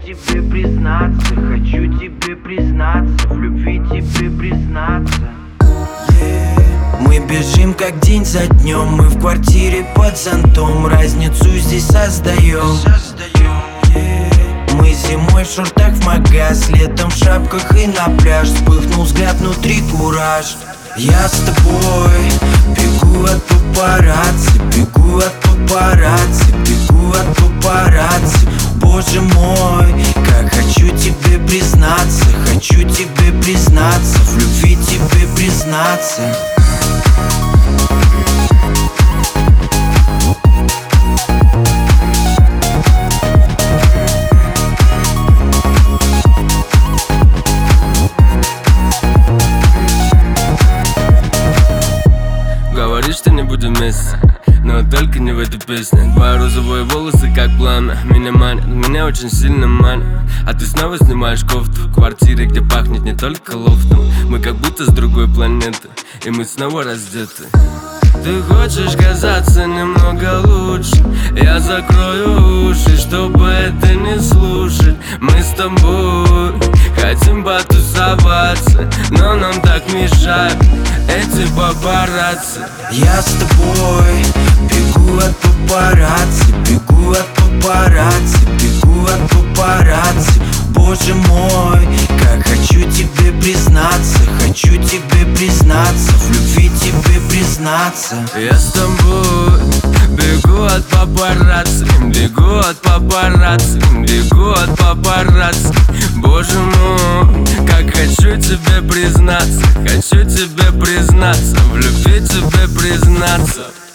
тебе признаться, хочу тебе признаться, в любви тебе признаться. Мы бежим как день за днем, мы в квартире под зонтом, разницу здесь создаем. Мы зимой в шортах в магаз, летом в шапках и на пляж. Вспыхнул взгляд, внутри кураж. Я с тобой бегу от папарацци, бегу от папарацци, бегу от папарацци. Боже мой, как хочу тебе признаться, хочу тебе признаться, в любви тебе признаться. Говоришь, что не будем вместе, но только не в этой песне. Твои розовые волосы как пламя меня манят, меня очень сильно манят. А ты снова снимаешь кофту в квартире, где пахнет не только лофтом. Мы как будто с другой планеты, и мы снова раздеты. Ты хочешь казаться немного лучше, я закрою уши, чтобы это не слушать. Мы с тобой хотим потусоваться, но нам так мешают эти папарацци. Я с тобой бегу от папарацци, бегу от папарацци, бегу от папарацци. Боже мой, как хочу тебе признаться, хочу тебе признаться, в любви тебе признаться. Я с тобой бегу от папарацци, бегу от папарацци, бегу от папарацци. Боже мой, как хочу тебе признаться, хочу тебе признаться, в любви тебе признаться.